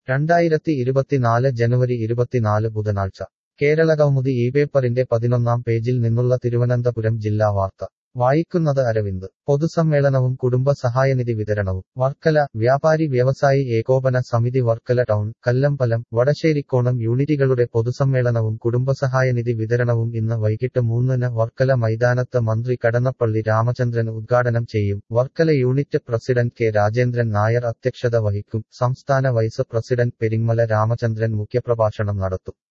2024 ജനുവരി 24 ബുധനാഴ്ച കേരളകൗമുദി ഇപേപ്പറിന്റെ 11-ാം പേജിൽ നിന്നുള്ള തിരുവനന്തപുരം ജില്ലാ വാർത്ത വായിക്കുന്നത് അരവിന്ദ്. പൊതുസമ്മേളനവും കുടുംബ സഹായനിധി വിതരണവും വർക്കല. വ്യാപാരി വ്യവസായി ഏകോപന സമിതി വർക്കല ടൗൺ, കല്ലമ്പലം, വടശ്ശേരിക്കോണം യൂണിറ്റുകളുടെ പൊതുസമ്മേളനവും കുടുംബസഹായനിധി വിതരണവും ഇന്ന് വൈകിട്ട് 3-ന് വർക്കല മൈതാനത്ത് മന്ത്രി കടന്നപ്പള്ളി രാമചന്ദ്രൻ ഉദ്ഘാടനം ചെയ്യും. Varkala unit president K Rajendran Nair അധ്യക്ഷത വഹിക്കും. സംസ്ഥാന വൈസ് പ്രസിഡന്റ് പെരിങ്ങമല രാമചന്ദ്രൻ മുഖ്യപ്രഭാഷണം നടത്തും.